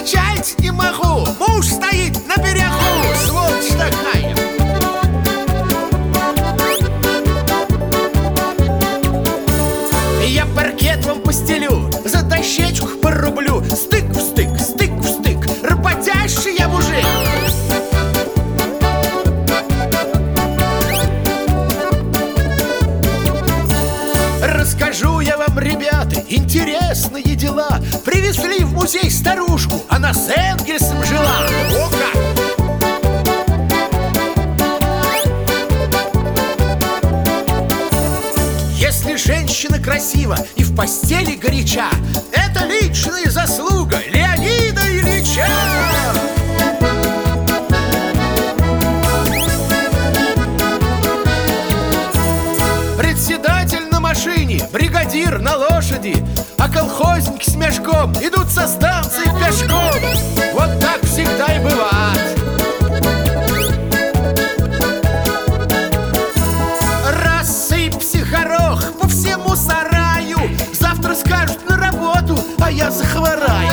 Отвечать не могу, муж стоит на берегу, сволочь такая. Я паркет вам постелю, за дощечку порублю. Стык в стык, стык в стык, работящий я мужик. Расскажу я вам, ребята, интересные дела. Привезли в музей старушку, она с Энгельсом жила. О как! Если женщина красива и в постели горяча, это личная заслуга Леонида Ильича. Председатель на машине, бригадир на лошади, а колхозники с мешком идут со станции пешком. Вот так всегда и бывает. Рассыпься, горох, по всему сараю. Завтра скажут на работу, а я захвораю.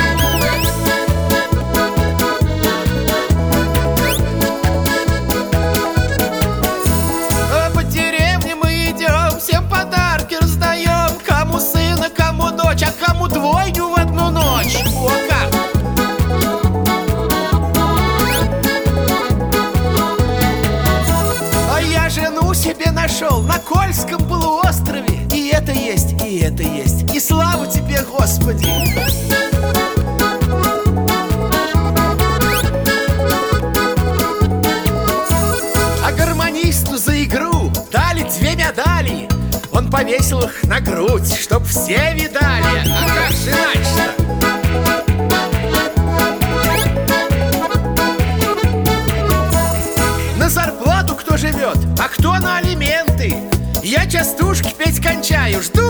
По деревне мы идем, всем подарки раздаем. Кому сына, кому дочь, а кому двойню в одну ночь. О как! А я жену себе нашел на Кольском полуострове. И это есть, и это есть. И слава тебе, Господи! А гармонисту за игру дали 2 медали. Он повесил их на грудь, чтоб все видали. А как же иначе-то? На зарплату кто живет, а кто на алименты. Я частушки петь кончаю, жду